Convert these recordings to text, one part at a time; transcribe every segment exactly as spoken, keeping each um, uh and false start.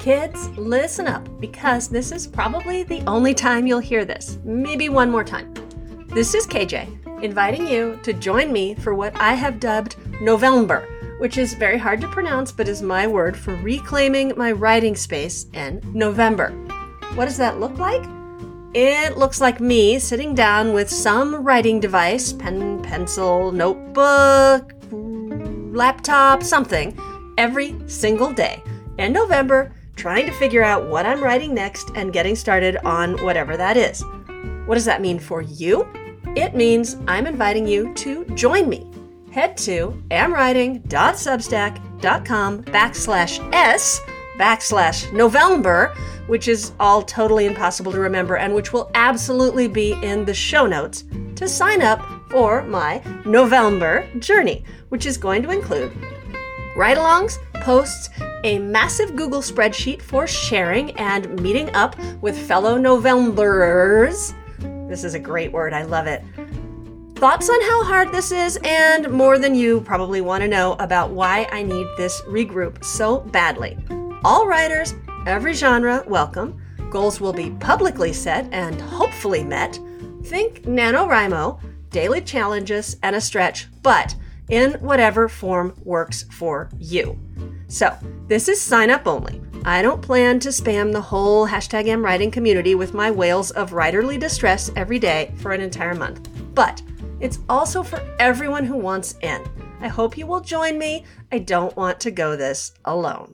Kids, listen up, because this is probably the only time you'll hear this. Maybe one more time. This is K J, inviting you to join me for what I have dubbed November, which is very hard to pronounce, but is my word for reclaiming my writing space in November. What does that look like? It looks like me sitting down with some writing device, pen, pencil, notebook, laptop, something, every single day in November, trying to figure out what I'm writing next and getting started on whatever that is. What does that mean for you? It means I'm inviting you to join me. Head to amwriting.substack.com backslash s backslash November, which is all totally impossible to remember and which will absolutely be in the show notes, to sign up for my November journey, which is going to include ride-alongs, posts, a massive Google spreadsheet for sharing and meeting up with fellow Novemberers. This is a great word. I love it. Thoughts on how hard this is, and more than you probably want to know about why I need this regroup so badly. All writers, every genre, welcome. Goals will be publicly set and hopefully met. Think NaNoWriMo, daily challenges, and a stretch, but in whatever form works for you. So, this is sign up only. I don't plan to spam the whole hashtag AmWriting community with my wails of writerly distress every day for an entire month. But it's also for everyone who wants in. I hope you will join me. I don't want to go this alone.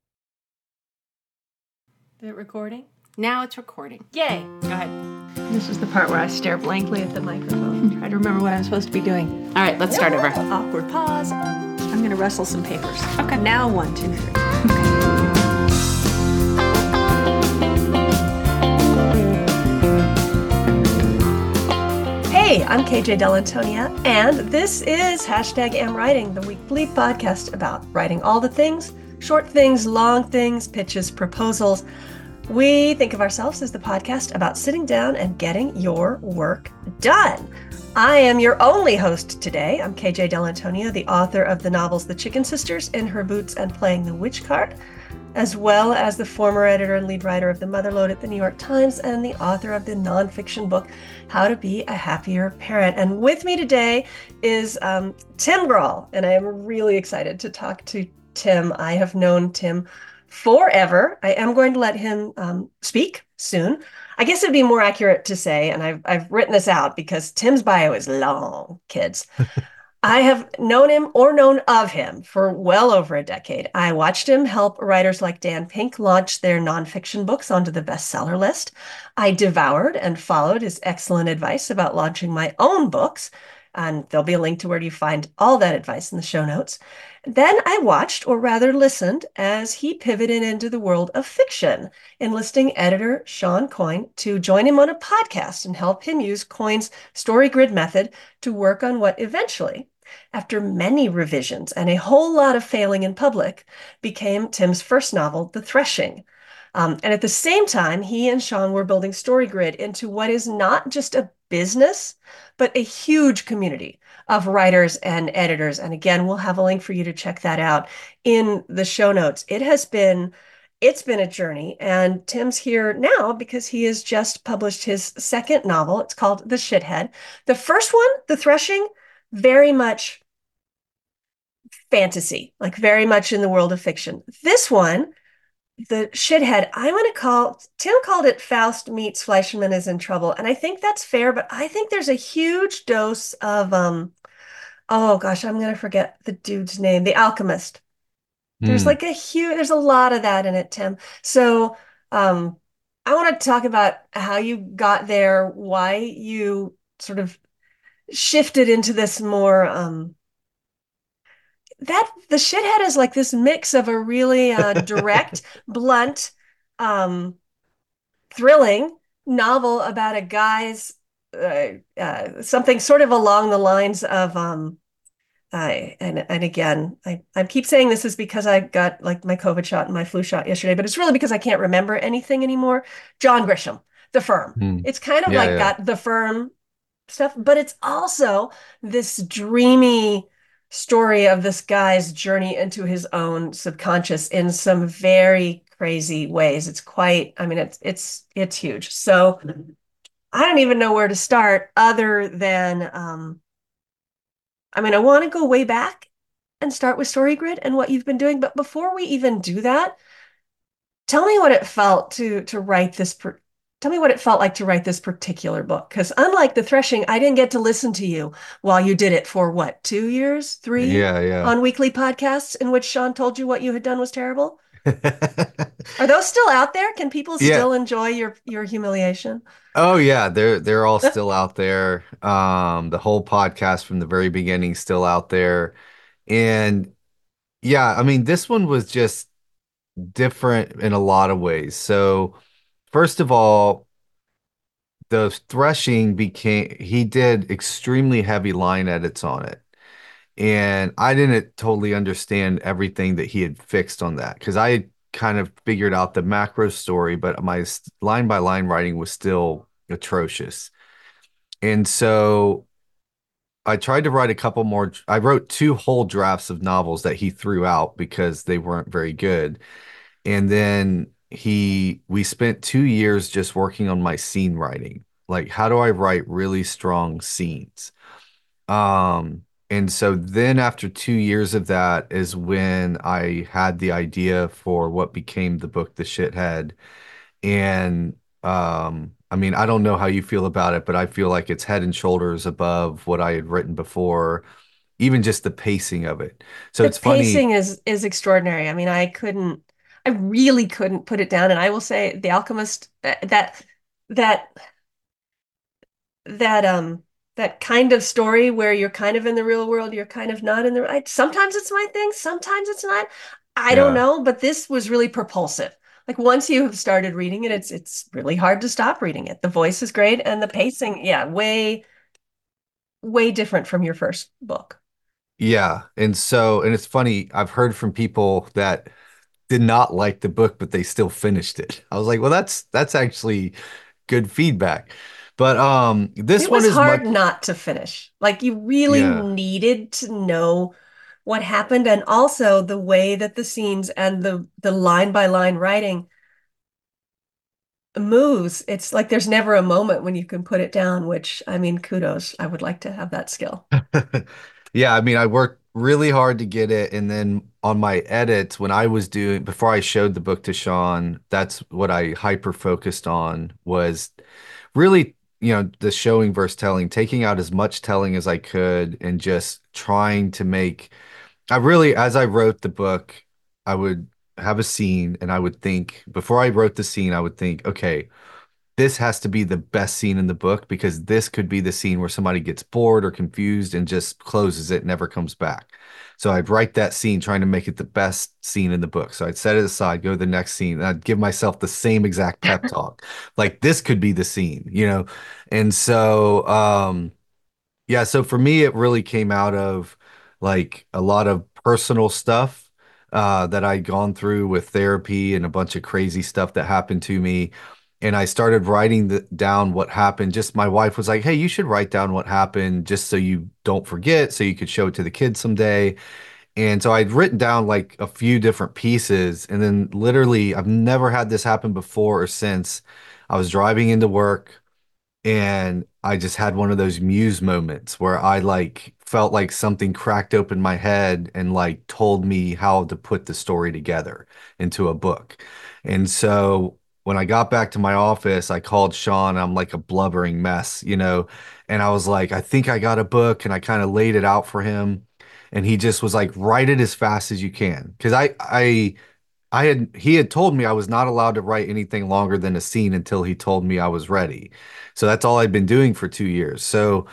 Is it recording? Now it's recording. Yay! Go ahead. This is the part where I stare blankly at the microphone and try to remember what I'm supposed to be doing. All right, let's start over. Awkward pause. I'm going to rustle some papers. Okay. Now one, two, three. Hey, I'm K J Dell'Antonia, and this is Hashtag AmWriting, the weekly podcast about writing all the things, short things, long things, pitches, proposals. We think of ourselves as the podcast about sitting down and getting your work done. I am your only host today. I'm K J Dell'Antonia, the author of the novels The Chicken Sisters, In Her Boots and Playing the Witch Card, as well as the former editor and lead writer of The Motherlode at the New York Times and the author of the nonfiction book, How to Be a Happier Parent. And with me today is um, Tim Grahl, and I am really excited to talk to Tim. I have known Tim forever. I am going to let him um, speak soon. I guess it'd be more accurate to say, and I've I've written this out because Tim's bio is long, kids. I have known him or known of him for well over a decade. I watched him help writers like Dan Pink launch their nonfiction books onto the bestseller list. I devoured and followed his excellent advice about launching my own books. And there'll be a link to where you find all that advice in the show notes. Then I watched, or rather listened, as he pivoted into the world of fiction, enlisting editor Sean Coyne to join him on a podcast and help him use Coyne's story grid method to work on what eventually, after many revisions and a whole lot of failing in public, became Tim's first novel, The Threshing. Um, and at the same time, he and Sean were building StoryGrid into what is not just a business, but a huge community of writers and editors. And again, we'll have a link for you to check that out in the show notes. It has been, it's been a journey. And Tim's here now because he has just published his second novel. It's called The Shithead. The first one, The Threshing, very much fantasy, like very much in the world of fiction. This one, The Shithead, I'm going to call, Tim called it Faust meets Fleischman is in Trouble. And I think that's fair, but I think there's a huge dose of, um, oh gosh, I'm going to forget the dude's name, The Alchemist. There's Mm. like a huge, there's a lot of that in it, Tim. So um, I want to talk about how you got there, why you sort of shifted into this more, um, that the Shithead is like this mix of a really uh, direct, blunt, um, thrilling novel about a guy's uh, uh, something sort of along the lines of um, I and and again, I, I keep saying this is because I got like my COVID shot and my flu shot yesterday, but it's really because I can't remember anything anymore. John Grisham, The Firm. Mm. It's kind of Yeah, like yeah. got The Firm stuff, but it's also this dreamy story of this guy's journey into his own subconscious in some very crazy ways. It's quite, I mean, it's it's it's huge. So I don't even know where to start other than um, I mean, I want to go way back and start with StoryGrid and what you've been doing. But before we even do that, tell me what it felt to to write this per tell me what it felt like to write this particular book. Because unlike The Threshing, I didn't get to listen to you while you did it for what, two years, three Yeah, yeah. on weekly podcasts in which Sean told you what you had done was terrible. Are those still out there? Can people Yeah. still enjoy your your humiliation? Oh yeah, they're they're all still out there. Um, the whole podcast from the very beginning still out there. And yeah, I mean, this one was just different in a lot of ways. So, first of all, the threshing became he did extremely heavy line edits on it. And I didn't totally understand everything that he had fixed on that because I had kind of figured out the macro story, but my line by line writing was still atrocious. And so I tried to write a couple more. I wrote two whole drafts of novels that he threw out because they weren't very good. And then he, we spent two years just working on my scene writing. Like, how do I write really strong scenes? Um, and so then after two years of that is when I had the idea for what became the book, The Shithead. And um, I mean, I don't know how you feel about it, but I feel like it's head and shoulders above what I had written before, even just the pacing of it. So The it's funny. pacing is is extraordinary. I mean, I couldn't, I really couldn't put it down. And I will say, The Alchemist, that that that that um that kind of story where you're kind of in the real world, you're kind of not in the right. Sometimes it's my thing, sometimes it's not. I don't Yeah. know, but this was really propulsive. Like once you have started reading it, it's it's really hard to stop reading it. The voice is great and the pacing, yeah, way way different from your first book. Yeah. And so, and it's funny, I've heard from people that did not like the book, but they still finished it. I was like, well, that's that's actually good feedback. But um this It one was is hard much, not to finish. Like you really yeah. needed to know what happened and also the way that the scenes and the the line by line writing moves. It's like there's never a moment when you can put it down, which I mean, kudos. I would like to have that skill. Yeah, I mean, I worked really hard to get it, and then on my edits, when I was doing before I showed the book to Sean, that's what I hyper focused on was really, you know, the showing versus telling, taking out as much telling as I could and just trying to make I really, as I wrote the book, I would have a scene and I would think, before I wrote the scene, I would think, okay, this has to be the best scene in the book because this could be the scene where somebody gets bored or confused and just closes it, never comes back. So I'd write that scene trying to make it the best scene in the book. So I'd set it aside, go to the next scene, and I'd give myself the same exact pep talk. Like this could be the scene, you know? And so, um, yeah, so for me, it really came out of like a lot of personal stuff uh, that I'd gone through with therapy and a bunch of crazy stuff that happened to me. And I started writing the, down what happened. Just my wife was like, "Hey, you should write down what happened just so you don't forget, so you could show it to the kids someday." And so I'd written down like a few different pieces. And then literally, I've never had this happen before or since. I was driving into work and I just had one of those muse moments where I like felt like something cracked open my head and like told me how to put the story together into a book. And so when I got back to my office, I called Sean. I'm like a blubbering mess, you know, and I was like, I think I got a book, and I kind of laid it out for him. And he just was like, write it as fast as you can. Because I, I, I had he had told me I was not allowed to write anything longer than a scene until he told me I was ready. So that's all I'd been doing for two years. So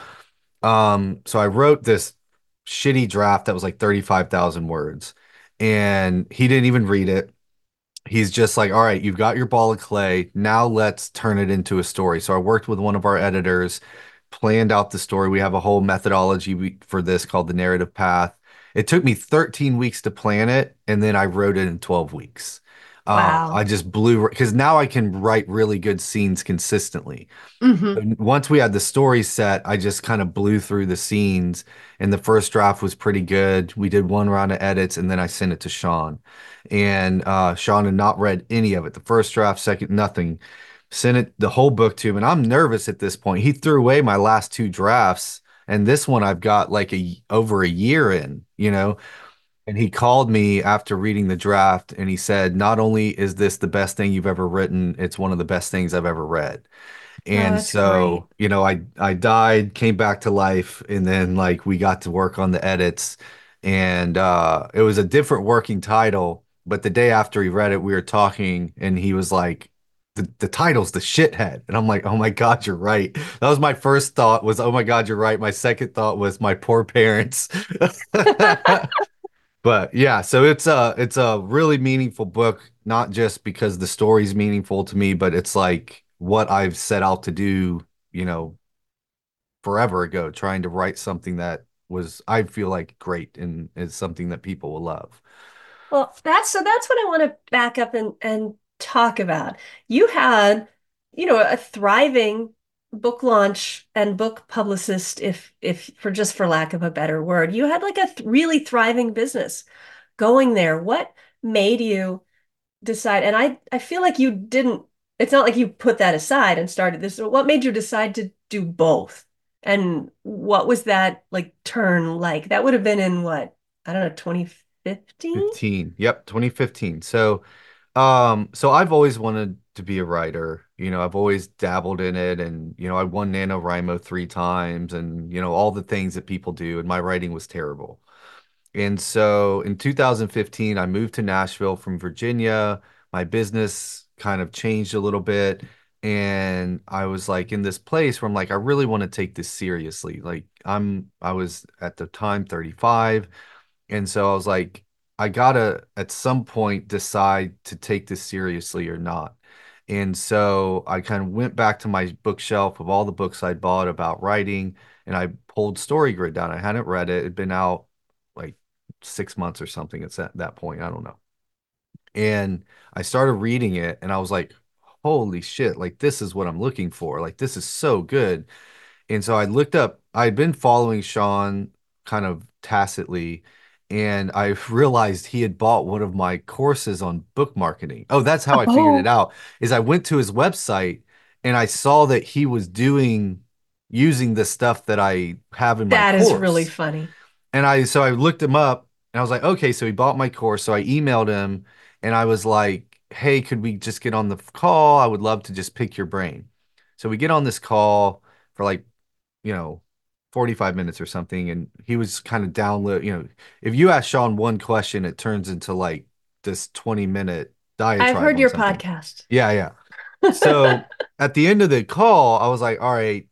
um so I wrote this shitty draft that was like thirty-five thousand words and he didn't even read it. He's just like, all right, you've got your ball of clay. Now let's turn it into a story. So I worked with one of our editors, planned out the story. We have a whole methodology we, for this called the narrative path. It took me thirteen weeks to plan it, and then I wrote it in twelve weeks. Um, I Wow. just blew because now I can write really good scenes consistently. Hmm. And once we had the story set, I just kind of blew through the scenes, and the first draft was pretty good. We did one round of edits, and then I sent it to Sean. And uh, Sean had not read any of it. The first draft, second, nothing. Sent it the whole book to him, and I'm nervous at this point. He threw away my last two drafts, and this one I've got like a over a year in, you know. And he called me after reading the draft, and he said, "Not only is this the best thing you've ever written, it's one of the best things I've ever read." Oh, And that's great. so, you know, I I died, came back to life, and then like we got to work on the edits, and uh it was a different working title, but the day after he read it, we were talking, and he was like, the, the title's The Shithead. And I'm like, oh my God, you're right. That was my first thought was, oh my God, you're right. My second thought was my poor parents. But yeah, so it's a it's a really meaningful book, not just because the story's meaningful to me, but it's like what I've set out to do, you know, forever ago, trying to write something that was I feel like great and is something that people will love. Well, that's so that's what I want to back up and and talk about. You had, you know, a thriving book launch and book publicist, if if for just for lack of a better word. You had like a th really thriving business going there. What made you decide? And I I feel like you didn't, it's not like you put that aside and started this. What made you decide to do both? And what was that like turn like? That would have been in what? I don't know, twenty fifteen? fifteen. Yep, twenty fifteen. So, um, so I've always wanted to be a writer. You know, I've always dabbled in it and, you know, I won NaNoWriMo three times and, you know, all the things that people do, and my writing was terrible. And so in two thousand fifteen, I moved to Nashville from Virginia. My business kind of changed a little bit. And I was like in this place where I'm like, I really want to take this seriously. Like I'm, I was at the time thirty-five. And so I was like, I gotta at some point decide to take this seriously or not. And so I kind of went back to my bookshelf of all the books I bought about writing, and I pulled StoryGrid down. I hadn't read it. It'd been out like six months or something at that, that point. I don't know. And I started reading it, and I was like, holy shit, like this is what I'm looking for. Like this is so good. And so I looked up, I'd been following Sean kind of tacitly, and I realized he had bought one of my courses on book marketing. Oh, that's how I figured it Oh, out, is I went to his website and I saw that he was doing using the stuff that I have in my that is really course. funny. And I so I looked him up and I was like, okay, so he bought my course. So I emailed him and I was like, hey, could we just get on the call? I would love to just pick your brain. So we get on this call for like, you know, forty-five minutes or something. And he was kind of download, you know, if you ask Sean one question, it turns into like this twenty minute I've diatribe heard on your something. podcast. Yeah, yeah. So at the end of the call, I was like, all right,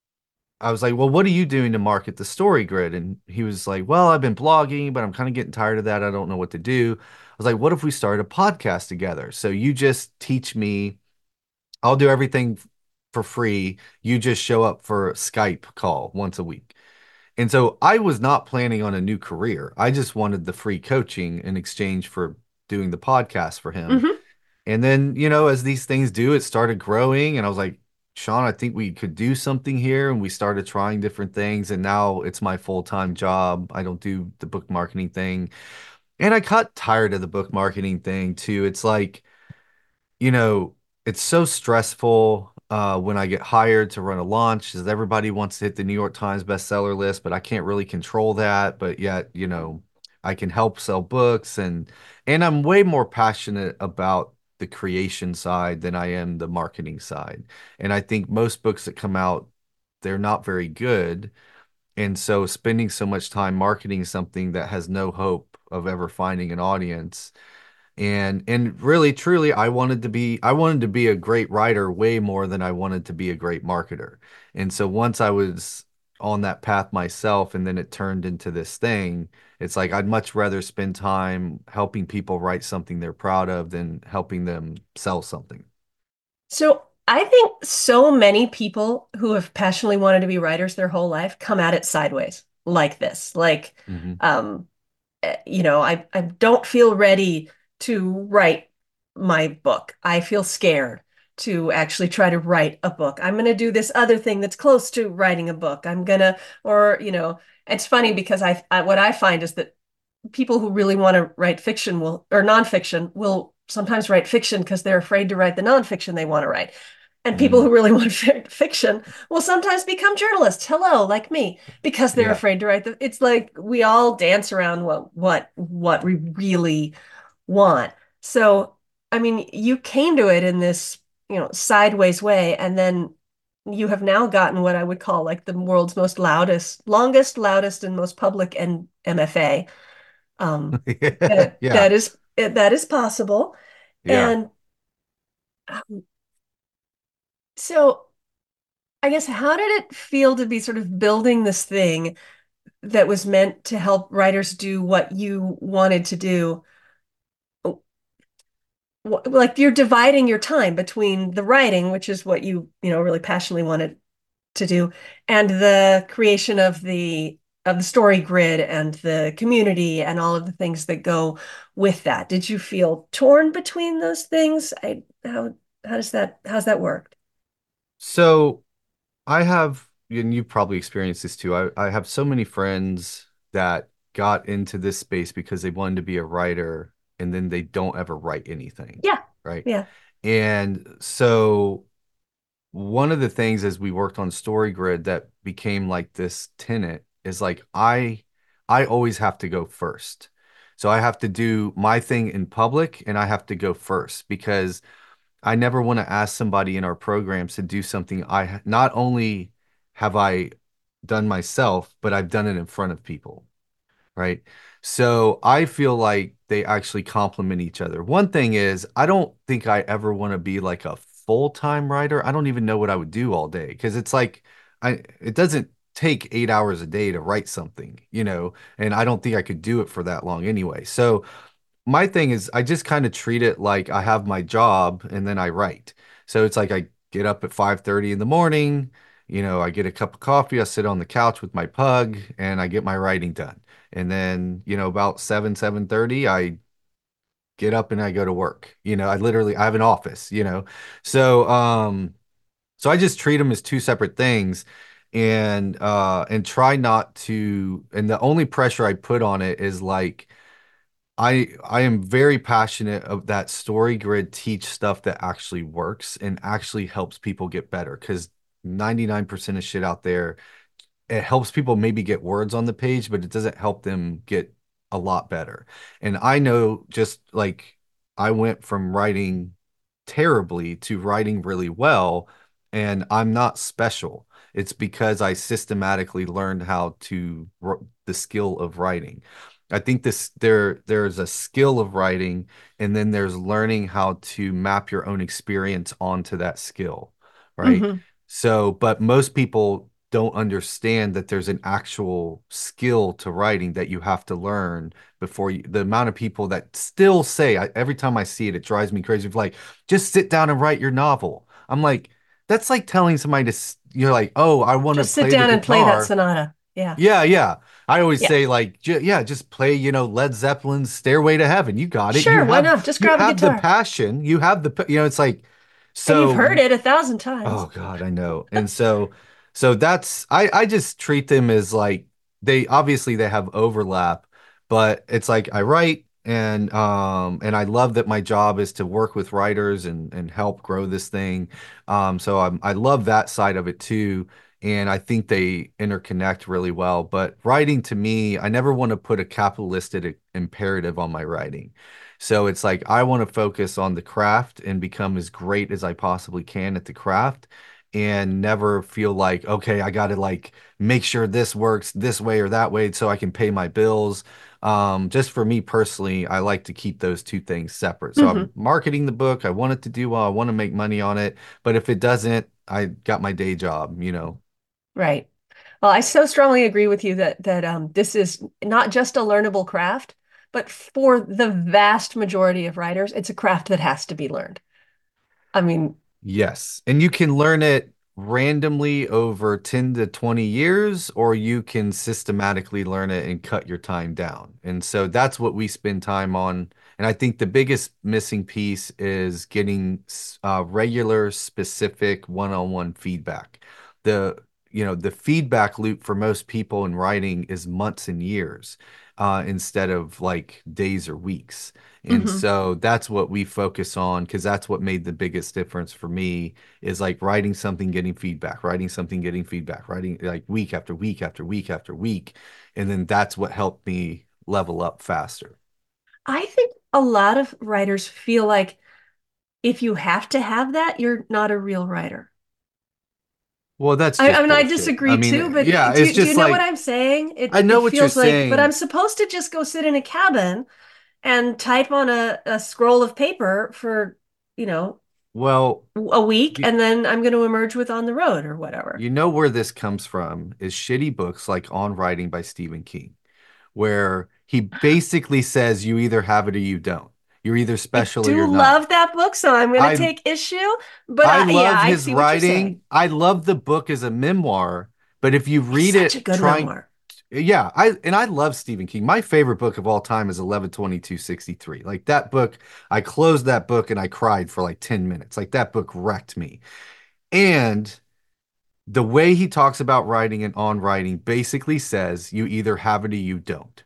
I was like, well, what are you doing to market the story grid? And he was like, well, I've been blogging, but I'm kind of getting tired of that. I don't know what to do. I was like, what if we started a podcast together? So you just teach me, I'll do everything f- for free. You just show up for a Skype call once a week. And so I was not planning on a new career. I just wanted the free coaching in exchange for doing the podcast for him. Hmm. And then, you know, as these things do, it started growing. And I was like, Sean, I think we could do something here. And we started trying different things. And now it's my full-time job. I don't do the book marketing thing. And I got tired of the book marketing thing too. It's like, you know, it's so stressful uh, when I get hired to run a launch, as everybody wants to hit the New York Times bestseller list, but I can't really control that. But yet, you know, I can help sell books, and and I'm way more passionate about the creation side than I am the marketing side. And I think most books that come out, they're not very good. And so spending so much time marketing something that has no hope of ever finding an audience, and and really truly I wanted to be I wanted to be a great writer way more than I wanted to be a great marketer. And so once I was on that path myself and then it turned into this thing, it's like I'd much rather spend time helping people write something they're proud of than helping them sell something. So I think so many people who have passionately wanted to be writers their whole life come at it sideways, like this. Like, Hmm. um, eh, you know, I, I don't feel ready to write my book. I feel scared to actually try to write a book. I'm going to do this other thing that's close to writing a book. I'm going to, or, you know, it's funny because I, I what I find is that people who really want to write fiction will, or nonfiction, will sometimes write fiction because they're afraid to write the nonfiction they want to write. And people Mm, who really want to write fiction will sometimes become journalists. Hello, like me, because they're yeah. afraid to write the. It's like we all dance around what what what we really want. So, I mean, you came to it in this, you know, sideways way, and then you have now gotten what I would call like the world's most loudest, longest, loudest, and most public and M F A. Um, that Yeah. that is that is possible. Yeah. And um, so I guess how did it feel to be sort of building this thing that was meant to help writers do what you wanted to do? Like you're dividing your time between the writing, which is what you, you know, really passionately wanted to do, and the creation of the of the story grid and the community and all of the things that go with that. Did you feel torn between those things? I how how does that how's that work? So I have, and you probably experienced this too. I, I have so many friends that got into this space because they wanted to be a writer and then they don't ever write anything, Yeah. right? Yeah. And so one of the things as we worked on StoryGrid that became like this tenet is like I I always have to go first. So I have to do my thing in public and I have to go first because I never want to ask somebody in our programs to do something I not only have I done myself, but I've done it in front of people, right? So I feel like they actually complement each other. One thing is, I don't think I ever want to be like a full-time writer. I don't even know what I would do all day because it's like I it doesn't take eight hours a day to write something, you know, and I don't think I could do it for that long anyway. So my thing is I just kind of treat it like I have my job and then I write. So it's like I get up at five thirty in the morning, you know, I get a cup of coffee, I sit on the couch with my pug and I get my writing done. And then, you know, about seven, seven thirty, I get up and I go to work. You know, I literally I have an office, you know. So um so I just treat them as two separate things and uh and try not to and the only pressure I put on it is like I I am very passionate of that story grid teach stuff that actually works and actually helps people get better because ninety-nine percent of shit out there it helps people maybe get words on the page, but it doesn't help them get a lot better. And I know just like I went from writing terribly to writing really well, and I'm not special. It's because I systematically learned how to the skill of writing. I think this there there's a skill of writing, and then there's learning how to map your own experience onto that skill, right? Hmm. So, but most people don't understand that there's an actual skill to writing that you have to learn before you, the amount of people that still say, I, every time I see it, it drives me crazy. Like, just sit down and write your novel. I'm like, that's like telling somebody to, s- you're like, oh, I want to Just sit play the down and play that guitar. sonata. Yeah. Yeah, yeah. I always Yeah. say like, j yeah, just play, you know, Led Zeppelin's Stairway to Heaven. You got it. You Sure, why have not? Just you grab a have the guitar. passion. You have the, pa- you know, it's like, And you've heard so it a thousand times. oh God, I know. And so so that's I I just treat them as like they obviously they have overlap, but it's like I write and um and I love that my job is to work with writers and and help grow this thing. Um so I'm I love that side of it too. And I think they interconnect really well. But writing to me, I never want to put a capitalistic imperative on my writing. So it's like I want to focus on the craft and become as great as I possibly can at the craft and never feel like, okay, I got to like make sure this works this way or that way so I can pay my bills. Um, just for me personally, I like to keep those two things separate. So I'm Hmm. marketing the book. I want it to do well. I want to make money on it. But if it doesn't, I got my day job, you know. Right. Well, I so strongly agree with you that that um, this is not just a learnable craft, but for the vast majority of writers, it's a craft that has to be learned. I mean, Yes. And you can learn it randomly over ten to twenty years, or you can systematically learn it and cut your time down. And so that's what we spend time on. And I think the biggest missing piece is getting uh, regular, specific one-on-one feedback. The, you know, the feedback loop for most people in writing is months and years, uh, instead of like days or weeks. And Hmm. so that's what we focus on because that's what made the biggest difference for me is like writing something, getting feedback, writing something, getting feedback, writing like week after week after week after week. And then that's what helped me level up faster. I think a lot of writers feel like if you have to have that, you're not a real writer. Well, that's I, I just mean, I bullshit. I disagree too, mean, but yeah, do it's you, do you just know what like I'm saying? It I know it what you're feels like, but I'm saying. supposed to just go sit in a cabin and type on a, a scroll of paper for, you know, Well, a week, you, and then I'm going to emerge with On the Road or whatever. you know where this comes from is shitty books like On Writing by Stephen King, where he basically says you either have it or you don't. You're either I special or do you're not. love that book, so I'm going to I take issue. But I I, yeah, love I his see what you're saying. writing. I love the book as a memoir, but if you It's read such a it good trying, memoir. yeah, I and I love Stephen King. My favorite book of all time is eleven twenty-two sixty-three. Like that book, I closed that book and I cried for like ten minutes. Like that book wrecked me. And the way he talks about writing and on writing basically says you either have it or you don't.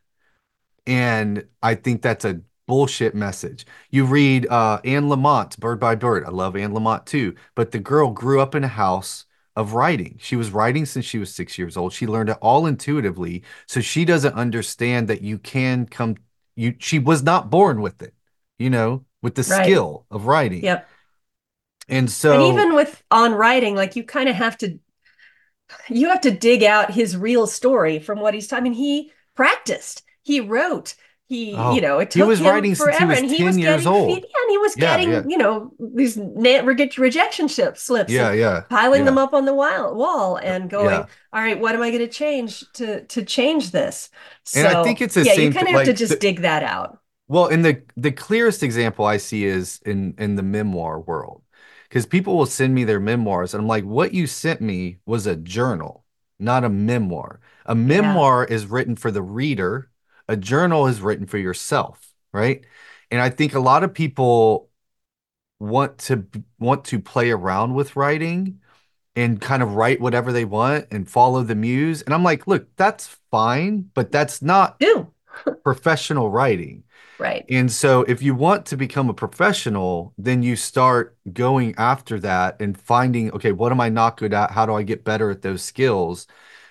And I think that's a bullshit message. You read uh, Anne Lamont's Bird by Bird. I love Anne Lamont too. But the girl grew up in a house of writing. She was writing since she was six years old. She learned it all intuitively. So she doesn't understand that you can come, you, she was not born with it, you know, with the Right. skill of writing. Yep. And And so, even with on writing, like you kind of have to you have to dig out his real story from what he's talking. I mean, he practiced, he wrote, he, you oh, know, it he took was him writing since he forever, was and he was ten years getting feed, old. yeah, and he was Yeah, yeah, getting, you know, these na- rege- rejection ship slips yeah, and yeah, piling them yeah, up on the wall, wall and going, yeah. all right, what am I going to change to to change this? And I think So it's the yeah, you same, kind th of have to like just the, dig that out. well, in the the clearest example I see is in in the memoir world. Because people will send me their memoirs, and I'm like, what you sent me was a journal, not a memoir. A Yeah, memoir is written for the reader, a journal is written for yourself, right? And I think a lot of people want to want to play around with writing and kind of write whatever they want and follow the muse. And I'm like, look, that's fine, but that's not do professional writing. right, And so if you want to become a professional, then you start going after that and finding, okay, what am I not good at? How do I get better at those skills?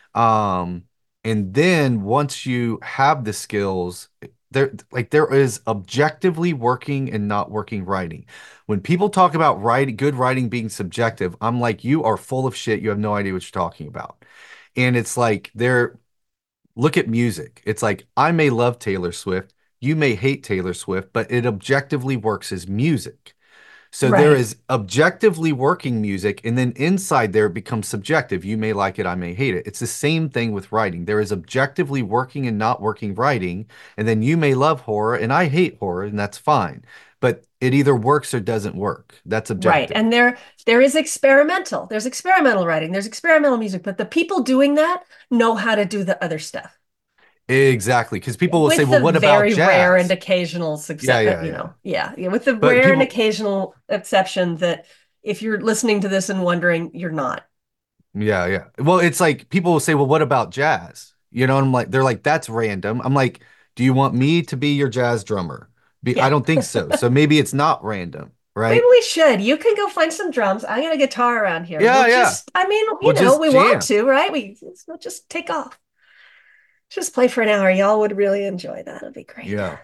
Um, and then once you have the skills, there like there is objectively working and not working writing. When people talk about writing, good writing being subjective, I'm like, you are full of shit. You have no idea what you're talking about. And it's like they're look at music. It's like I may love Taylor Swift, you may hate Taylor Swift, but it objectively works as music. So there right, is objectively working music, and then inside there it becomes subjective. You may like it, I may hate it. It's the same thing with writing. There is objectively working and not working writing, and then you may love horror and I hate horror, and that's fine. But it either works or doesn't work. That's right. objective. And there there is experimental. There's experimental writing. There's experimental music, but the people doing that know how to do the other stuff. Exactly. Because people will say, With well, the what about very rare and jazz? occasional Yeah, success, uh, yeah, you yeah. know, yeah, yeah, with the But rare and people, occasional exception that if you're listening to this and wondering, you're not. yeah, yeah. Well, it's like people will say, well, what about jazz? You know, and I'm like, they're like, that's random. I'm like, do you want me to be your jazz drummer? Be, I Yeah. don't think so. So maybe it's not random, Maybe right? we should. You can go find some drums. I got a guitar around here. We'll Yeah, yeah. just, I mean, We'll you know, just we want jam. to, right? We we'll just take off. Just play for an hour. Y'all would really enjoy that. It'd be great. Yeah.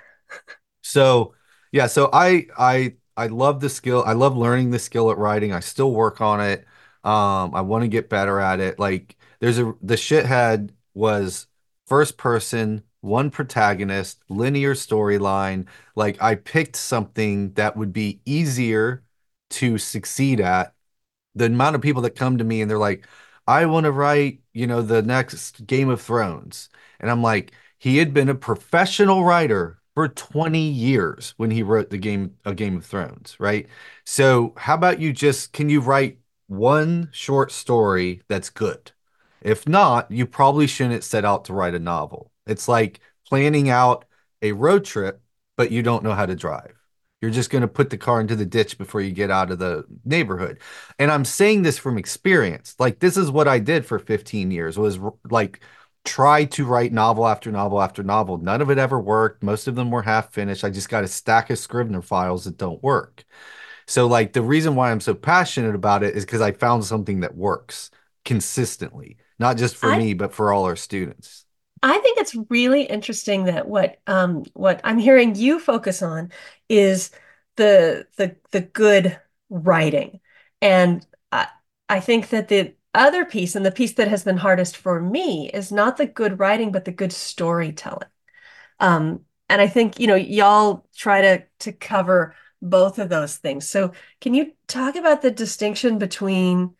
So, yeah, so I I I love the skill. I love learning the skill at writing. I still work on it. Um, I want to get better at it. Like there's a the shithead was first person, one protagonist, linear storyline. Like I picked something that would be easier to succeed at the amount of people that come to me and they're like, I want to write, you know, the next Game of Thrones. And I'm like, he had been a professional writer for twenty years when he wrote the game, a Game of Thrones, right? So how about you just, can you write one short story that's good? If not, you probably shouldn't set out to write a novel. It's like planning out a road trip, but you don't know how to drive. You're just going to put the car into the ditch before you get out of the neighborhood. And I'm saying this from experience. Like this is what I did for fifteen years was like try to write novel after novel after novel. None of it ever worked. Most of them were half finished. I just got a stack of Scrivener files that don't work. So like the reason why I'm so passionate about it is because I found something that works consistently, not just for I me, but for all our students. I think it's really interesting that what um what I'm hearing you focus on is the the the good writing. And I I think that the other piece and the piece that has been hardest for me is not the good writing, but the good storytelling. Um, and I think, you know, y'all try to to cover both of those things. So can you talk about the distinction between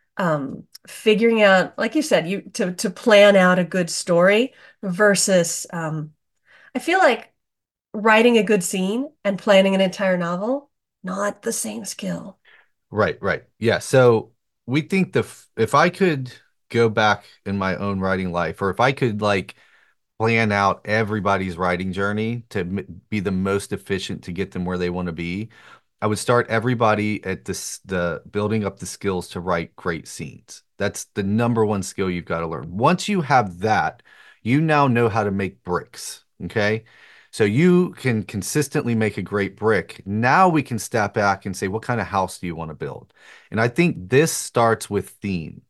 um, figuring out, like you said, you to to plan out a good story versus um, I feel like writing a good scene and planning an entire novel, not the same skill. Right, right. Yeah. So we think the f- if I could go back in my own writing life, or if I could like plan out everybody's writing journey to m- be the most efficient to get them where they want to be, I would start everybody at this the building up the skills to write great scenes. That's the number one skill you've got to learn. Once you have that, you now know how to make bricks. Okay. So you can consistently make a great brick. Now we can step back and say, what kind of house do you want to build? And I think this starts with theme.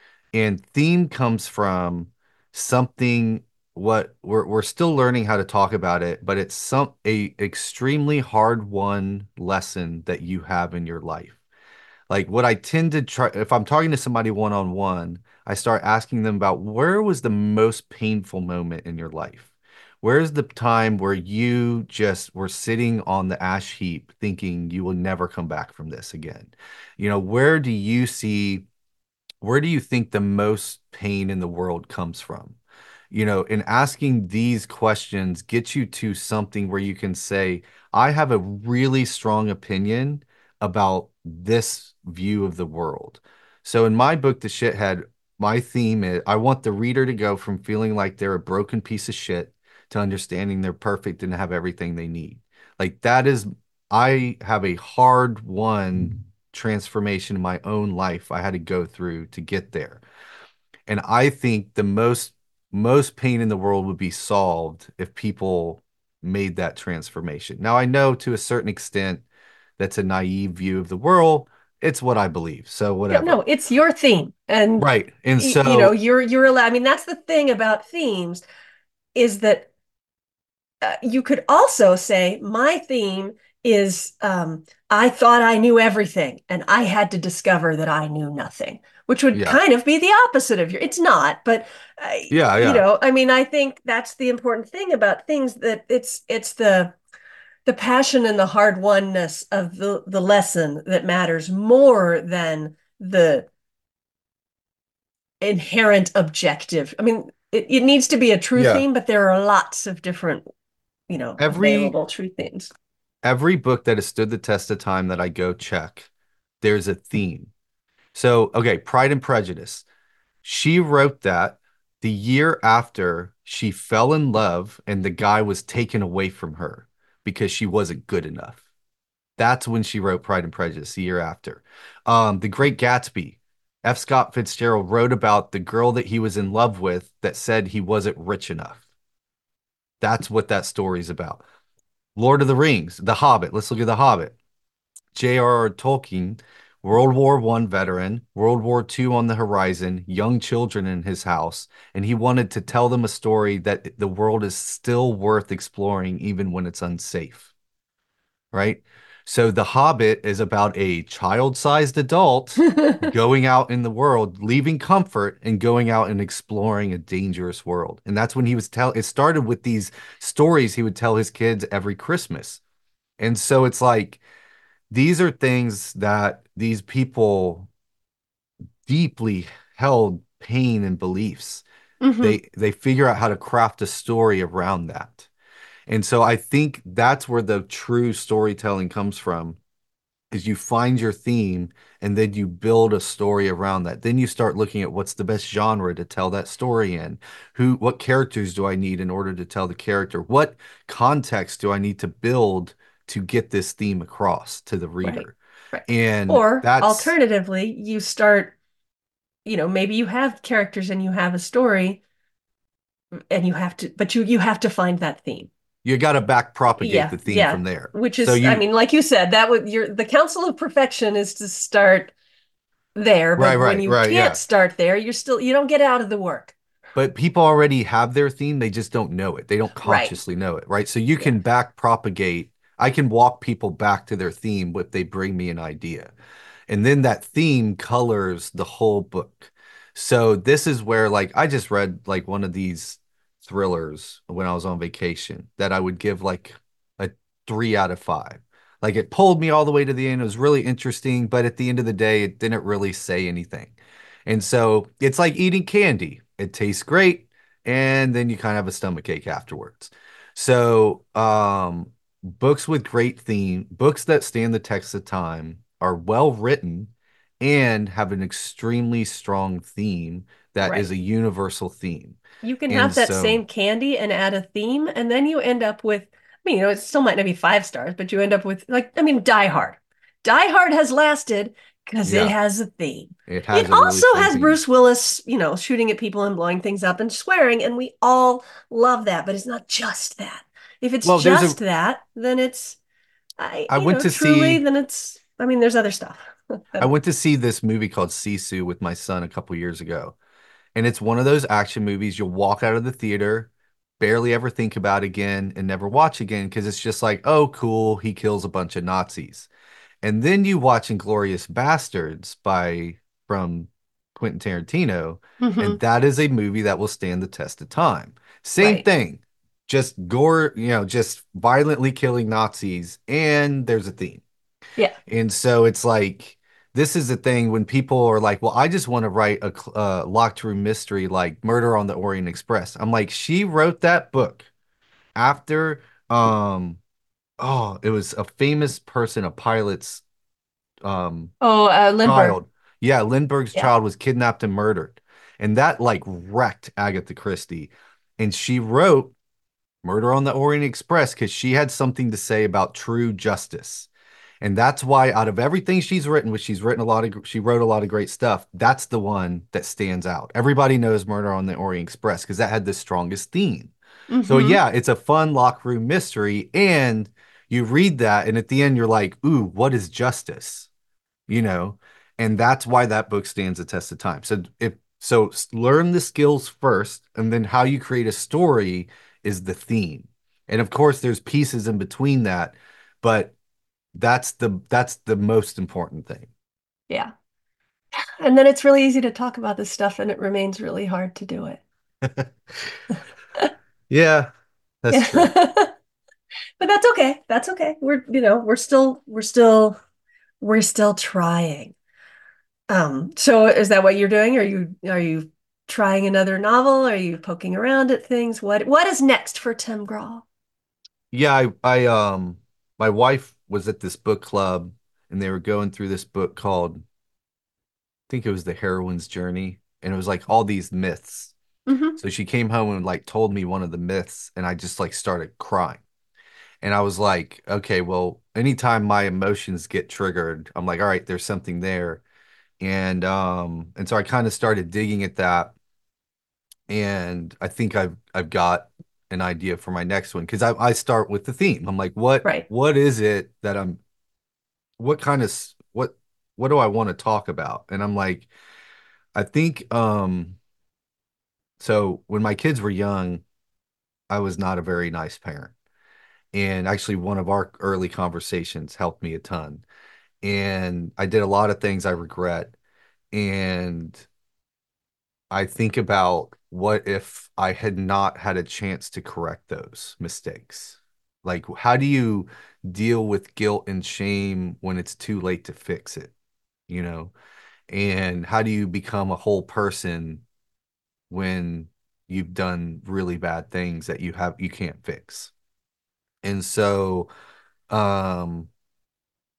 And theme comes from something what we're we're still learning how to talk about it, but it's some a extremely hard won lesson that you have in your life. Like what I tend to try if I'm talking to somebody one on one, I start asking them about where was the most painful moment in your life? Where's the time where you just were sitting on the ash heap thinking you will never come back from this again? You know, where do you see where do you think the most pain in the world comes from? You know, and asking these questions gets you to something where you can say, I have a really strong opinion about this view of the world. So in my book, The Shithead, my theme is I want the reader to go from feeling like they're a broken piece of shit to understanding they're perfect and have everything they need. Like that is, I have a hard won transformation in my own life I had to go through to get there. And I think the most most pain in the world would be solved if people made that transformation. Now I know to a certain extent that's a naive view of the world. It's what I believe. So Yeah, no, whatever. it's your theme. And Right. And y- you know, so you're you're allowed. I mean, that's the thing about themes is that uh, you could also say my theme is um, I thought I knew everything and I had to discover that I knew nothing, which would yeah. kind of be the opposite of your. It's not, but uh, Yeah, you yeah. know, I mean, I think that's the important thing about things that it's it's the the passion and the hard wonness of the the lesson that matters more than the inherent objective. I mean, it, it needs to be a true Yeah. theme, but there are lots of different, you know, Every available true themes. every book that has stood the test of time that I go check, there's a theme. So, okay, Pride and Prejudice. She wrote that the year after she fell in love and the guy was taken away from her because she wasn't good enough. That's when she wrote Pride and Prejudice, the year after. Um, The Great Gatsby. F. Scott Fitzgerald wrote about the girl that he was in love with that said he wasn't rich enough. That's what that story's about. Lord of the Rings, The Hobbit. Let's look at The Hobbit. J R R. Tolkien, World War One veteran, World War Two on the horizon, young children in his house, and he wanted to tell them a story that the world is still worth exploring even when it's unsafe, right? So The Hobbit is about a child-sized adult going out in the world, leaving comfort and going out and exploring a dangerous world. And that's when he was tell it started with these stories he would tell his kids every Christmas. And so it's like these are things that these people deeply held pain and beliefs. Hmm. They they figure out how to craft a story around that. And so I think that's where the true storytelling comes from is you find your theme and then you build a story around that. Then you start looking at what's the best genre to tell that story in. Who, what characters do I need in order to tell the character? What context do I need to build to get this theme across to the Right. reader? Right. And Or that's, alternatively, you start, you know, maybe you have characters and you have a story and you have to, but you you have to find that theme. you got to back propagate Yeah, the theme yeah. from there. Which So is, I you, mean, like you said, that would your the counsel of perfection is to start there, right, but when right, you right, can't yeah. start there, you're still you don't get out of the work. But people already have their theme, they just don't know it. They don't Right. consciously know it, right? So you Yeah. can back propagate. I can walk people back to their theme if they bring me an idea. And then that theme colors the whole book. So this is where like I just read like one of these thrillers when I was on vacation that I would give like a three out of five. Like it pulled me all the way to the end. It was really interesting, but at the end of the day, it didn't really say anything. And so it's like eating candy. It tastes great, and then you kind of have a stomach ache afterwards. So, um, books with great theme, books that stand the test of time, are well written and have an extremely strong theme that is Right. a universal theme. You can And have that so, same candy and add a theme, and then you end up with, I mean, you know, it still might not be five stars, but you end up with like, I mean, Die Hard. Die Hard has lasted because it yeah, has a theme. it It has a really also fun has theme. Bruce Willis, you know, shooting at people and blowing things up and swearing, and we all love that, but it's not just that. If it's Well, there's a, just that, then it's, I, I you went know, to truly, see, then it's, I mean, there's other stuff. I went to see this movie called Sisu with my son a couple years ago. And it's one of those action movies you'll walk out of the theater, barely ever think about again, and never watch again because it's just like, oh, cool, he kills a bunch of Nazis. And then you watch Inglourious Bastards by from Quentin Tarantino, and Hmm. that is a movie that will stand the test of time. Same Right. thing, just gore, you know, just violently killing Nazis, and there's a theme. Yeah. And so it's like this is the thing when people are like, "Well, I just want to write a uh, locked room mystery like Murder on the Orient Express." I'm like, she wrote that book after um oh, it was a famous person, a pilot's um Oh, uh, Lindbergh. child. Yeah, Lindbergh's Yeah. child was kidnapped and murdered. And that like wrecked Agatha Christie. And she wrote Murder on the Orient Express because she had something to say about true justice. And that's why out of everything she's written, which she's written a lot of, she wrote a lot of great stuff. That's the one that stands out. Everybody knows Murder on the Orient Express because that had the strongest theme. So Hmm. yeah, it's a fun lock room mystery. And you read that, and at the end, you're like, ooh, what is justice? You know, and that's why that book stands the test of time. So if so, learn the skills first, and then how you create a story is the theme. And of course, there's pieces in between that, but that's the that's the most important thing. Yeah. And then it's really easy to talk about this stuff and it remains really hard to do it. Yeah, that's Yeah. true. But that's okay. That's okay. We're, you know, we're still we're still we're still trying. Um, so is that what you're doing? Are you are you trying another novel? Are you poking around at things? What what is next for Tim Graw? Yeah, I I um my wife was at this book club and they were going through this book called I think it was The Heroine's Journey, and it was like all these myths. Hmm. So she came home and like told me one of the myths, and I just like started crying. And I was like, okay, well, anytime my emotions get triggered, I'm like, all right, there's something there. And um, and so I kind of started digging at that. And I think I've I've got an idea for my next one because I, I start with the theme. I'm like, what Right. what is it that I'm what kind of s- what what do I want to talk about? And I'm like, I think um so when my kids were young, I was not a very nice parent. And actually, one of our early conversations helped me a ton. And I did a lot of things I regret. And I think about what if I had not had a chance to correct those mistakes? Like, how do you deal with guilt and shame when it's too late to fix it? You know? And how do you become a whole person when you've done really bad things that you have you can't fix? And so, um,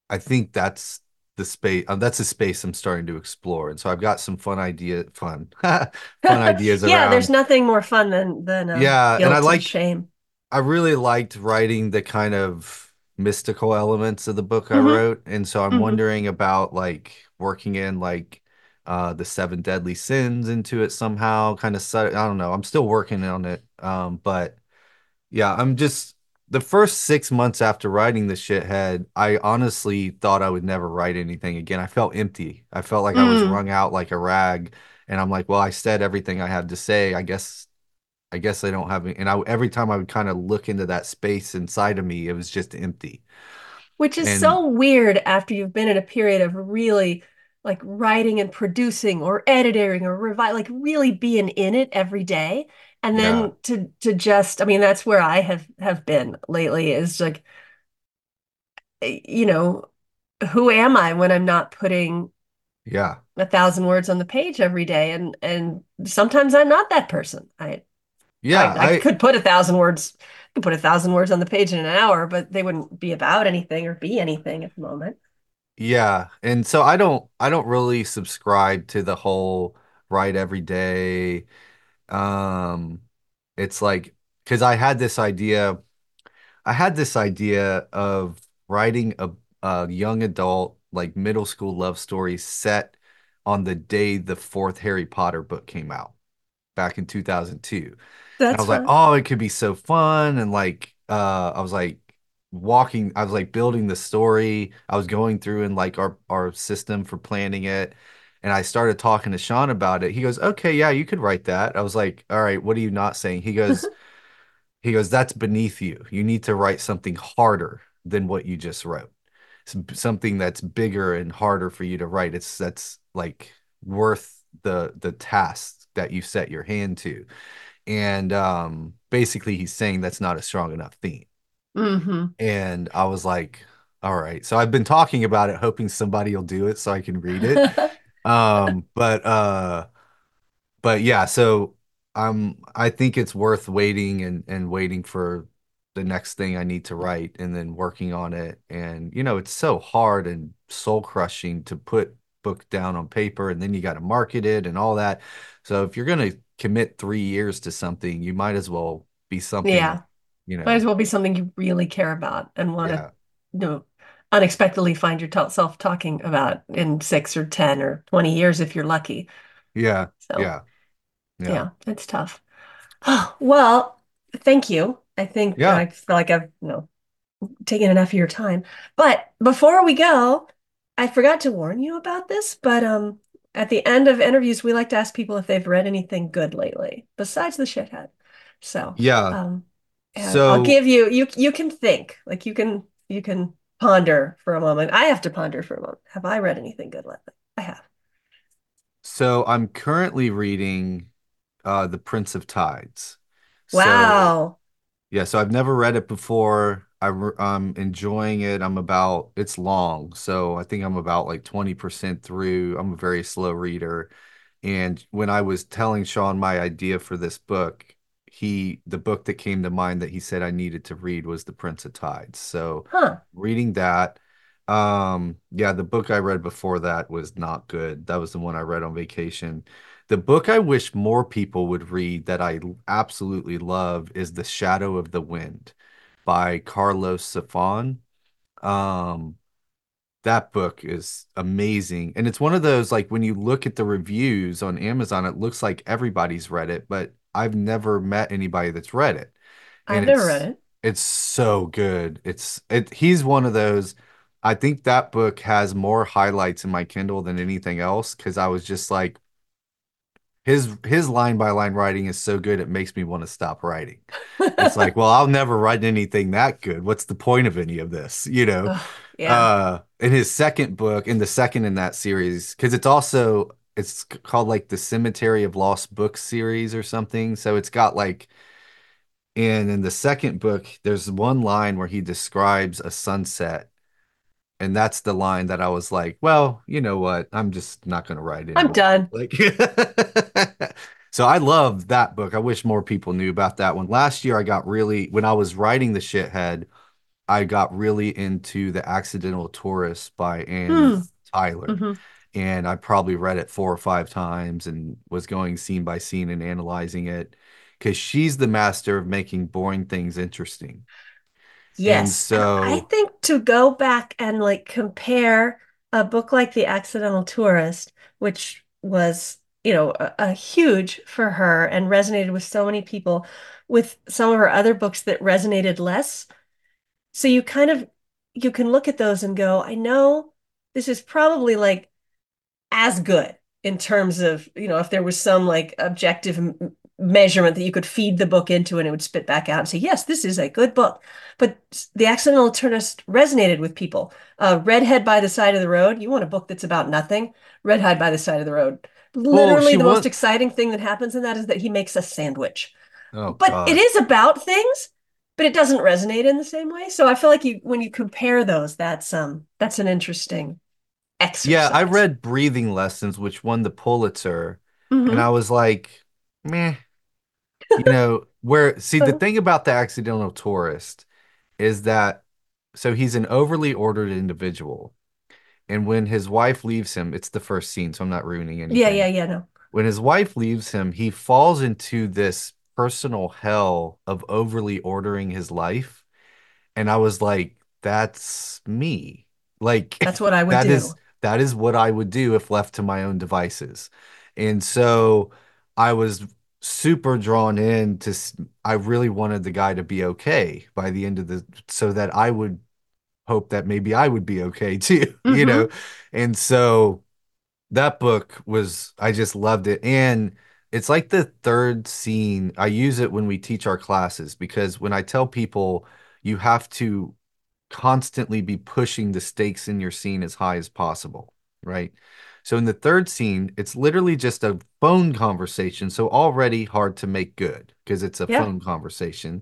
I think that's the space uh, that's a space I'm starting to explore. And so I've got some fun idea fun fun ideas Yeah, there's around. nothing more fun than than uh, Yeah, and I guilt and like shame. I really liked writing the kind of mystical elements of the book I Hmm. wrote. And so I'm Hmm. wondering about like working in like uh the seven deadly sins into it somehow, kind of I don't know. I'm still working on it. Um, but yeah, I'm just the first six months after writing the shithead, I honestly thought I would never write anything again. I felt empty. I felt like I was Mm. wrung out like a rag. And I'm like, well, I said everything I had to say. I guess I guess I don't have any. And I every time I would kind of look into that space inside of me, it was just empty. Which is And so weird after you've been in a period of really like writing and producing or editing or revi like really being in it every day. And yeah, then to to just, I mean, that's where I have have been lately is like, you know, who am I when I'm not putting yeah, a thousand words on the page every day? And and sometimes I'm not that person. I I, yeah, I I could put a thousand words, I could put a thousand words on the page in an hour, but they wouldn't be about anything or be anything at the moment. yeah. And so I don't I don't really subscribe to the whole write every day. Um, it's like because I had this idea, I had this idea of writing a a young adult, like middle school love story set on the day the fourth Harry Potter book came out back in two thousand two. And I That's was like, fun. oh, it could be so fun. And like, uh, I was like walking, I was like building the story. I was going through in like our, our system for planning it. And I started talking to Sean about it. He goes, okay, yeah, you could write that. I was like, all right, what are you not saying? He goes, he goes, that's beneath you. You need to write something harder than what you just wrote. Something that's bigger and harder for you to write. It's that's like worth the the task that you set your hand to. And um, basically, he's saying that's not a strong enough theme. Hmm. And I was like, all right. So I've been talking about it, hoping somebody will do it so I can read it. Um, but uh, but yeah, so I'm I think it's worth waiting and and waiting for the next thing I need to write and then working on it. And you know, it's so hard and soul crushing to put book down on paper and then you got to market it and all that. So if you're going to commit three years to something, you might as well be something, Yeah. you Might as know, well be something you really care about and want to, yeah. you know, unexpectedly find yourself talking about in six or ten or twenty years if you're lucky. Yeah. So, Yeah. Yeah. yeah, it's tough. Well, thank you. I think Yeah. I feel like I've, you know, taken enough of your time. But before we go, I forgot to warn you about this, but um at the end of interviews, we like to ask people if they've read anything good lately besides the shithead. So, Yeah. um uh, I'll So give you you you can think, like you can you can ponder for a moment. I have to ponder for a moment. Have I read anything good lately? I have. so I'm currently reading uh The Prince of Tides. So Wow. yeah, so I've never read it before. I, re- I'm enjoying it. I'm about, it's long. So I think I'm about like twenty percent through. I'm a very slow reader. And when I was telling Sean my idea for this book, he, the book that came to mind that he said I needed to read was The Prince of Tides. So Huh. reading that, um, yeah, the book I read before that was not good. That was the one I read on vacation. The book I wish more people would read that I absolutely love is The Shadow of the Wind by Carlos Safon. Um, that book is amazing. And it's one of those like when you look at the reviews on Amazon, it looks like everybody's read it, but I've never met anybody that's read it. And I've never read it's it. it's so good. It's it he's one of those I think that book has more highlights in my Kindle than anything else because I was just like his his line by line writing is so good it makes me want to stop writing. It's like, well, I'll never write anything that good. What's the point of any of this? You know? Oh, yeah. Uh in his second book, in the second in that series, because it's also it's called like the Cemetery of Lost Books series or something. So it's got like and in the second book, there's one line where he describes a sunset. And that's the line that I was like, well, you know what? I'm just not going to write I'm anymore. done. Like, so I love that book. I wish more people knew about that one. Last year, I got really, when I was writing The Shithead, I got really into The Accidental Tourist by Ann Hmm. Tyler. Hmm. And I probably read it four or five times and was going scene by scene and analyzing it because she's the master of making boring things interesting. And Yes. And I so, think to go back and like compare a book like The Accidental Tourist, which was, you know, a, a huge for her and resonated with so many people, with some of her other books that resonated less. So you kind of you can look at those and go, I know this is probably like as good in terms of, you know, if there was some like objective m- measurement that you could feed the book into and it would spit back out and say, yes, this is a good book. But The Accidental Turnist resonated with people. Uh, Redhead by the Side of the Road, you want a book that's about nothing? Redhead by the Side of the Road. well, Literally, she the most wants, exciting thing that happens in that is that he makes a sandwich. oh But it God. is about things, but it doesn't resonate in the same way. So I feel like you when you compare those, that's um that's an interesting Yeah, I exercise. read Breathing Lessons, which won the Pulitzer, and I Hmm. was like, meh, you know, where, see, the thing about The Accidental Tourist is that, so he's an overly ordered individual. And when his wife leaves him, it's the first scene, so I'm not ruining Yeah, yeah, anything. yeah, no. When his wife leaves him, he falls into this personal hell of overly ordering his life. And I was like, that's me. Like That's what I would that is do. that is what I would do if left to my own devices. And so I was super drawn in to s- I really wanted the guy to be okay by the end of the so that I would hope that maybe I would be okay too, you know. Hmm. And so that book was, I just loved it. And it's like the third scene. I use it when we teach our classes because when I tell people you have to constantly be pushing the stakes in your scene as high as possible, right? So in the third scene, it's literally just a phone conversation. So already hard to make good because it's a Yeah, phone conversation.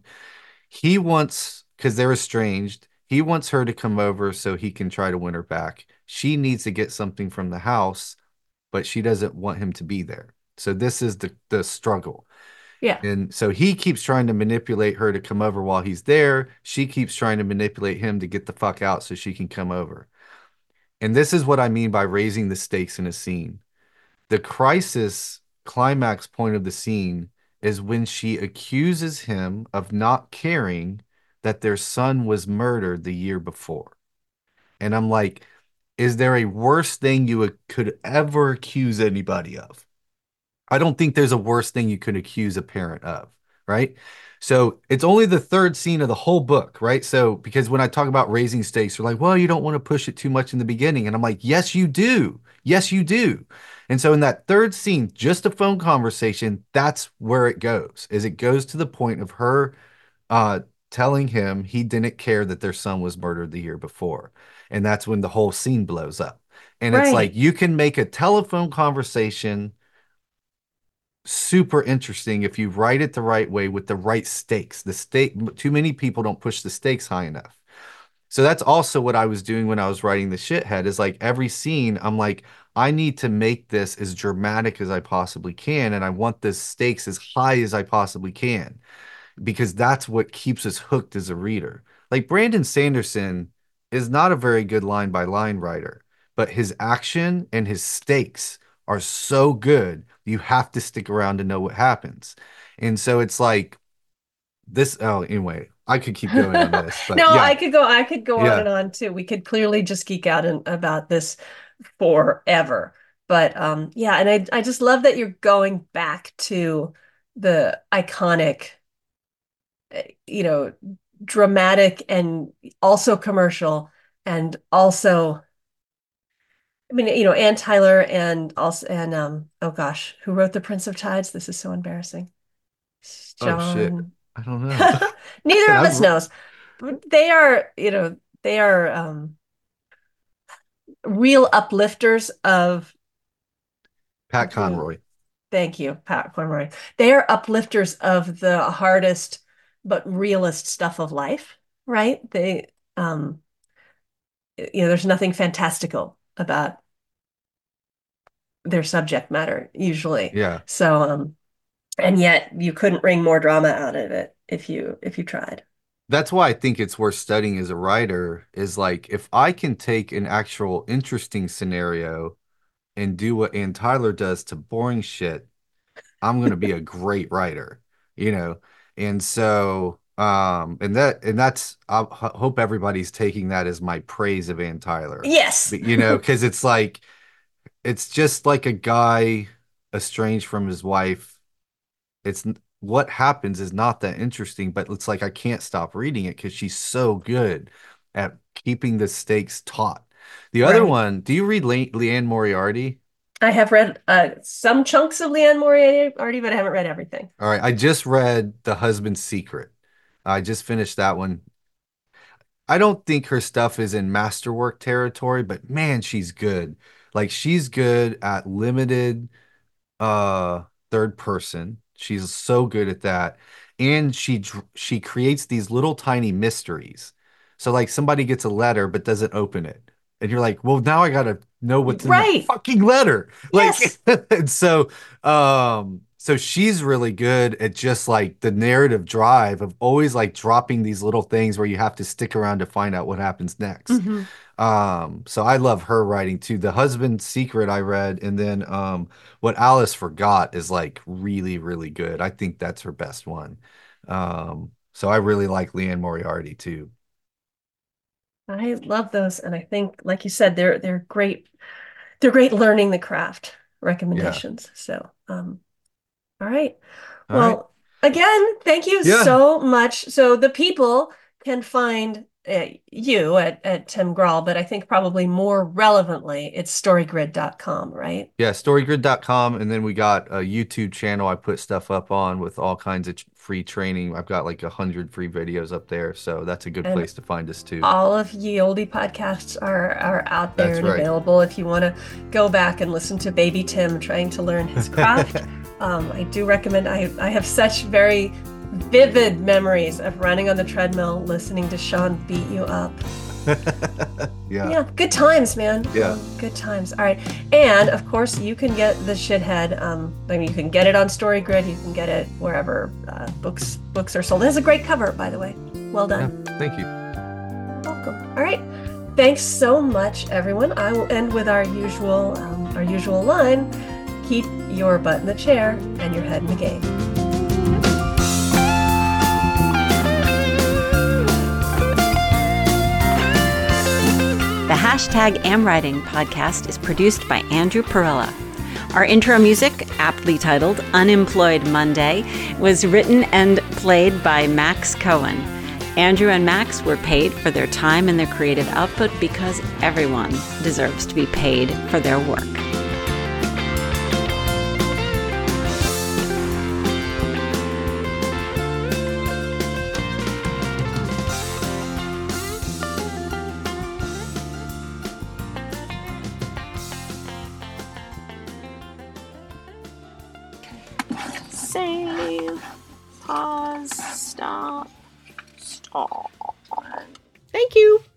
He wants, because they're estranged, he wants her to come over so he can try to win her back. She needs to get something from the house, but she doesn't want him to be there. So this is the the struggle. yeah. And so he keeps trying to manipulate her to come over while he's there. She keeps trying to manipulate him to get the fuck out so she can come over. And this is what I mean by raising the stakes in a scene. The crisis climax point of the scene is when she accuses him of not caring that their son was murdered the year before. And I'm like, is there a worse thing you could ever accuse anybody of? I don't think there's a worse thing you could accuse a parent of, right? So it's only the third scene of the whole book, right? So because when I talk about raising stakes, you're like, well, you don't want to push it too much in the beginning. And I'm like, yes, you do. Yes, you do. And so in that third scene, just a phone conversation, that's where it goes, is it goes to the point of her uh telling him he didn't care that their son was murdered the year before. And that's when the whole scene blows up. And it's like Right. you can make a telephone conversation super interesting if you write it the right way with the right stakes. The stake, too many people don't push the stakes high enough. So that's also what I was doing when I was writing the shithead is like every scene, I'm like, I need to make this as dramatic as I possibly can. And I want the stakes as high as I possibly can because that's what keeps us hooked as a reader. Like Brandon Sanderson is not a very good line by line writer, but his action and his stakes are so good, you have to stick around to know what happens. And so it's like this. Oh, anyway, I could keep going on this, but No, yeah, I could go I could go on yeah. and on too. We could clearly just geek out and, about this forever. But um yeah, and I I just love that you're going back to the iconic, uh, you know, dramatic and also commercial and also I mean, you know, Ann Tyler and also and um oh gosh, who wrote The Prince of Tides? This is so embarrassing. Oh shit. John. I don't know. Neither And of us I've knows. But they are, you know, they are um real uplifters of, Pat you know, Conroy. thank you, Pat Cornroy. They are uplifters of the hardest but realist stuff of life, right? They um you know, there's nothing fantastical about their subject matter usually. Yeah. So um and yet you couldn't wring more drama out of it if you if you tried. that's why I think it's worth studying as a writer is like if I can take an actual interesting scenario and do what Ann Tyler does to boring shit, I'm gonna be a great writer, you know. And so, um, and that and that's I h- hope everybody's taking that as my praise of Ann Tyler, Yes. but, you know, because it's like it's just like a guy estranged from his wife. It's what happens is not that interesting, but it's like I can't stop reading it because she's so good at keeping the stakes taut. The other Right. one, do you read Le Leanne Moriarty? I have read uh, some chunks of Leanne Moriarty, but I haven't read everything. All right, I just read The Husband's Secret. I just finished that one. I don't think her stuff is in masterwork territory, but man, she's good. Like she's good at limited uh third person. She's so good at that. And she dr- she creates these little tiny mysteries. So like somebody gets a letter but doesn't open it. And you're like, "Well, now I got to know what's in the Right. fucking letter." Like Yes. and so um so she's really good at just like the narrative drive of always like dropping these little things where you have to stick around to find out what happens next. Hmm. Um, so I love her writing too. The Husband's Secret I read, and then um, What Alice Forgot is like really, really good. I think that's her best one. Um, so I really like Leanne Moriarty too. I love those, and I think, like you said, they're they're great. They're great learning the craft Yeah. recommendations. So, um, all right. All right. Well, again, thank you Yeah. so much. So the people can find uh, you at, at Tim Grahl, but I think probably more relevantly, it's storygrid dot com, right? Yeah, storygrid dot com, and then we got a YouTube channel I put stuff up on with all kinds of ch- free training. I've got like a hundred free videos up there, so that's a good And place to find us too. all of Ye Olde podcasts are are out there That's and right. available if you want to go back and listen to Baby Tim trying to learn his craft. Um, I do recommend. I I have such very vivid memories of running on the treadmill, listening to Sean beat you up. Yeah. Yeah, good times, man. Yeah. Um, good times. All right. And of course, you can get the shithead. Um, I mean, you can get it on StoryGrid. You can get it wherever uh, books books are sold. It has a great cover, by the way. Well Yeah. done. Thank you. Welcome. All right. Thanks so much, everyone. I will end with our usual um, our usual line: keep your butt in the chair and your head in the game. The hashtag AmWriting podcast is produced by Andrew Perella. Our intro music, aptly titled Unemployed Monday, was written and played by Max Cohen. Andrew and Max were paid for their time and their creative output because everyone deserves to be paid for their work. Save. Pause.